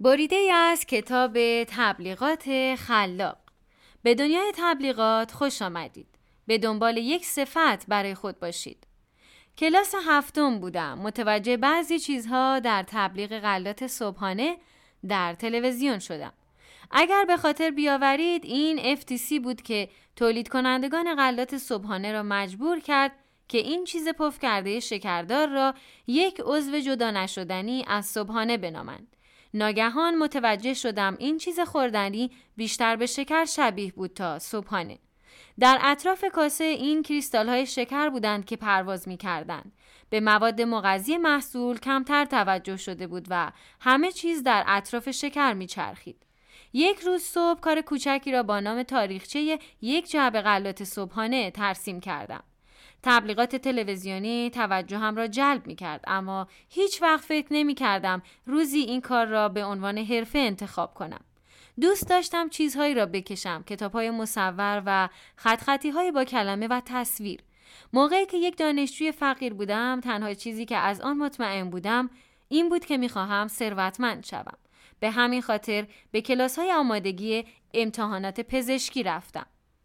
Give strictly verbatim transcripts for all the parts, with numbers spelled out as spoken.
بریده ای از کتاب تبلیغات خلاق. به دنیای تبلیغات خوش آمدید. به دنبال یک صفت برای خود باشید. کلاس هفتم بودم. متوجه بعضی چیزها در تبلیغ غلات صبحانه در تلویزیون شدم. اگر به خاطر بیاورید این اف تی سی بود که تولید کنندگان غلات صبحانه را مجبور کرد که این چیز پف کرده شکردار را یک عضو جدا نشدنی از صبحانه بنامند. ناگهان متوجه شدم این چیز خوردنی بیشتر به شکر شبیه بود تا صبحانه. در اطراف کاسه این کریستال های شکر بودند که پرواز می کردند. به مواد مغذی محصول کمتر توجه شده بود و همه چیز در اطراف شکر می چرخید. یک روز صبح کار کوچکی را با نام تاریخچه یک جعبه غلات صبحانه ترسیم کردم. تبلیغات تلویزیونی توجهم را جلب می کرد، اما هیچ وقت فکر نمی کردم روزی این کار را به عنوان حرفه انتخاب کنم. دوست داشتم چیزهایی را بکشم، کتاب‌های مصور و خط خطی‌های با کلمه و تصویر. موقعی که یک دانشجوی فقیر بودم، تنها چیزی که از آن مطمئن بودم این بود که می‌خواهم ثروتمند شوم. به همین خاطر به کلاس‌های آمادگی امتحانات پزشکی رفتم.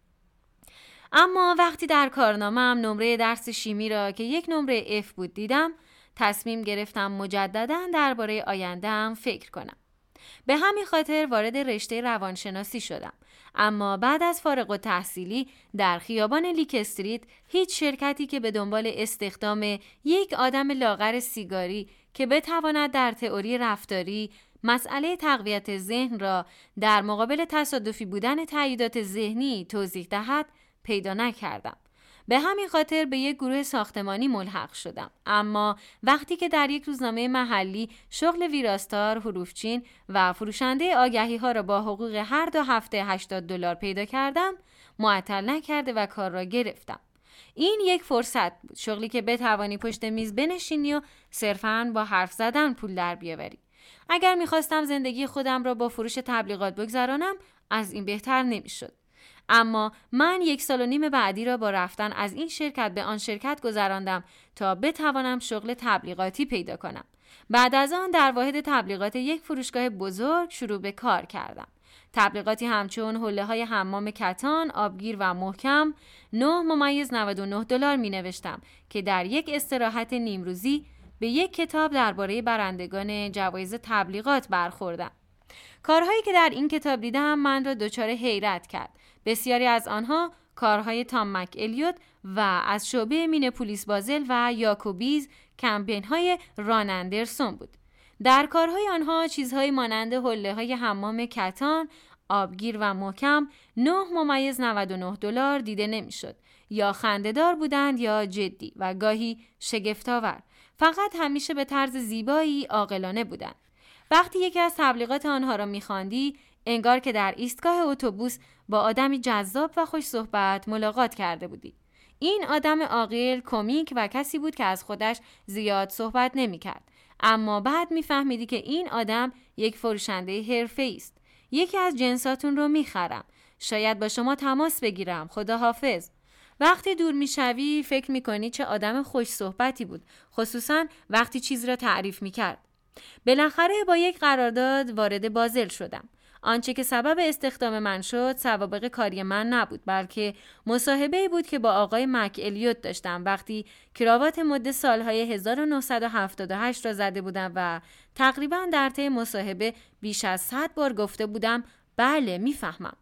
اما وقتی در کارنامه‌ام نمره درس شیمی را که یک نمره F بود دیدم، تصمیم گرفتم مجدداً درباره آینده‌ام فکر کنم. به همین خاطر وارد رشته روانشناسی شدم. اما بعد از فارغ التحصیلی در خیابان لیک استریت هیچ شرکتی که به دنبال استخدام یک آدم لاغر سیگاری که بتواند در تئوری رفتاری مسئله تقویت ذهن را در مقابل تصادفی بودن تأییدات ذهنی توضیح دهد پیدا نکردم. به همین خاطر به یک گروه ساختمانی ملحق شدم. اما وقتی که در یک روزنامه محلی شغل ویراستار، حروفچین و فروشنده آگهی ها را با حقوق هر دو هفته هشتاد دلار پیدا کردم، معطل نکرده و کار را گرفتم. این یک فرصت بود، شغلی که بتوانی پشت میز بنشینی و صرفاً با حرف زدن پول در بیاوری. اگر میخواستم زندگی خودم را با فروش تبلیغات بگذرانم، از این بهتر نمیشد. اما من یک سال و نیم بعدی را با رفتن از این شرکت به آن شرکت گذراندم تا بتوانم شغل تبلیغاتی پیدا کنم. بعد از آن در واحد تبلیغات یک فروشگاه بزرگ شروع به کار کردم. تبلیغاتی همچون حوله‌های حمام کتان، آبگیر و محکم نه ممیز نود و نه دلار می نوشتم که در یک استراحت نیمروزی به یک کتاب درباره برندگان جوایز تبلیغات برخوردم. کارهایی که در این کتاب دیدم من را دچار حیرت کرد. بسیاری از آنها کارهای تام مک الیوت و از شعبه مینپولیس بازل و یاکوبیز کمپین‌های ران اندرسون بود. در کارهای آنها چیزهایی مانند حوله‌های حمام کتان، آبگیر و محکم نه ممیز نود و نه دلار دیده نمی‌شد. یا خنده‌دار بودند یا جدی و گاهی شگفت‌آور. فقط همیشه به طرز زیبایی عاقلانه بودند. وقتی یکی از تبلیغات آنها را می‌خواندی، انگار که در ایستگاه اتوبوس با آدمی جذاب و خوش صحبت ملاقات کرده بودی. این آدم عاقل، کمیک و کسی بود که از خودش زیاد صحبت نمی‌کرد. اما بعد می‌فهمیدی که این آدم یک فروشنده حرفه‌ای است. یکی از جنساتون رو می‌خرم. شاید با شما تماس بگیرم. خداحافظ. وقتی دور می‌شوی فکر می‌کنی چه آدم خوش صحبتی بود، خصوصاً وقتی چیز را تعریف می‌کرد. بالاخره با یک قرارداد وارد بازل شدم. آنچه که سبب استخدام من شد سوابق کاری من نبود، بلکه مصاحبه‌ای بود که با آقای مک الیوت داشتم وقتی کراوات مد سالهای هزار و نهصد و هفتاد و هشت را زده بودم و تقریباً در طی مصاحبه بیش از صد بار گفته بودم بله میفهمم.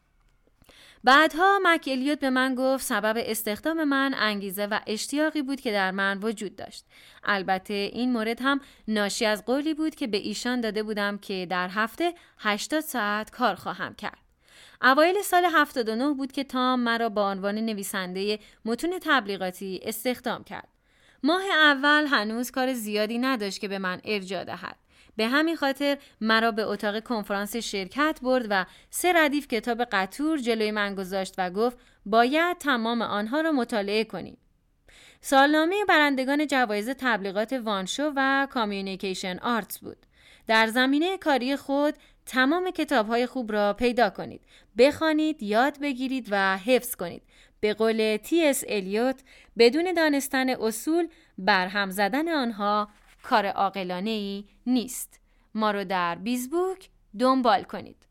بعدها مک الیوت به من گفت سبب استخدام من انگیزه و اشتیاقی بود که در من وجود داشت. البته این مورد هم ناشی از قولی بود که به ایشان داده بودم که در هفته هشتاد ساعت کار خواهم کرد. اوایل سال هفتاد و نه بود که تام مرا با عنوان نویسنده متون تبلیغاتی استخدام کرد. ماه اول هنوز کار زیادی نداشت که به من ارجاع دهد. به همین خاطر مرا به اتاق کنفرانس شرکت برد و سه ردیف کتاب قطور جلوی من گذاشت و گفت باید تمام آنها را مطالعه کنی. سالنامه برندگان جوایز تبلیغات وانشو و کامیونیکیشن آرتس بود. در زمینه کاری خود تمام کتاب‌های خوب را پیدا کنید، بخوانید، یاد بگیرید و حفظ کنید. به قول تی اس الیوت بدون دانستن اصول برهم زدن آنها کار عاقلانه‌ای نیست. ما رو در بیزبوک دنبال کنید.